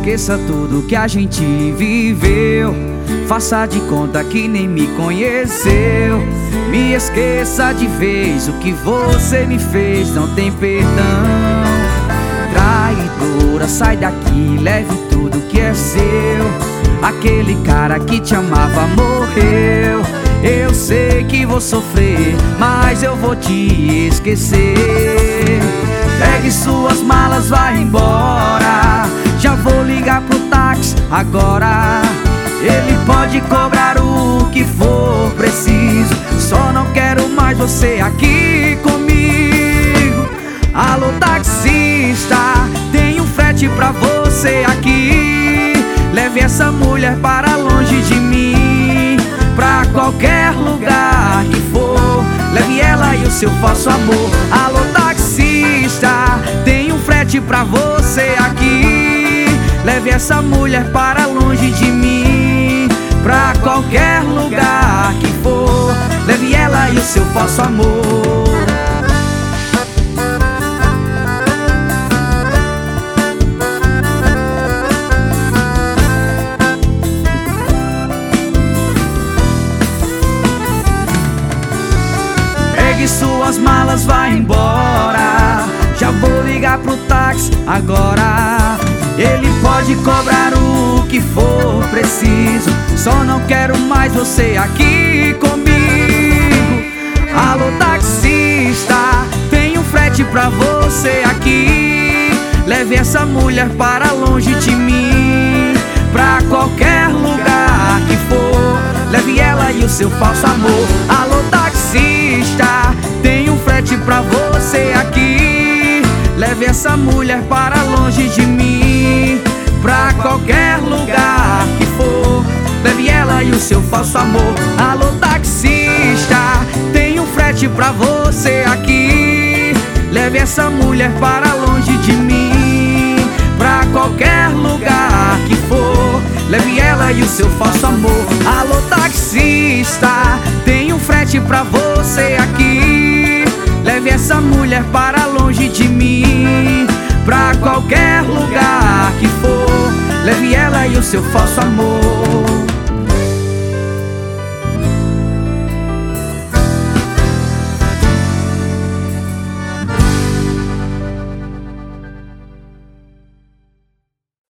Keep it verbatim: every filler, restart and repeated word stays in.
esqueça tudo que a gente viveu. Faça de conta que nem me conheceu. Me esqueça de vez o que você me fez, não tem perdão. Traidora, sai daqui, leve tudo que é seu. Aquele cara que te amava morreu. Eu sei que vou sofrer, mas eu vou te esquecer. Pegue suas malas, vai embora. Já vou ligar pro táxi agora. Ele pode cobrar o que for preciso, só não quero mais você aqui comigo. Alô taxista, tem um frete pra você aqui. Leve essa mulher para longe de mim, pra qualquer lugar que for. Leve ela e o seu falso amor. Alô taxista, tem um frete pra você aqui. Leve essa mulher para longe de mim, pra qualquer lugar que for. Leve ela e o seu falso amor. Pegue suas malas, vai embora. Já vou ligar pro táxi agora. Ele pode cobrar o que for preciso, só não quero mais você aqui comigo. Alô taxista, tem um frete pra você aqui. Leve essa mulher para longe de mim, pra qualquer lugar que for. Leve ela e o seu falso amor. Alô taxista, tem um frete pra você aqui. Leve essa mulher para longe de mim, pra qualquer lugar que for. Leve ela e o seu falso amor. Alô taxista, tem um frete pra você aqui. Leve essa mulher para longe de mim, pra qualquer lugar que for. Leve ela e o seu falso amor. Alô taxista, tem um frete pra você aqui. Leve essa mulher para longe de mim, pra qualquer lugar que for. Leve ela e o seu falso amor.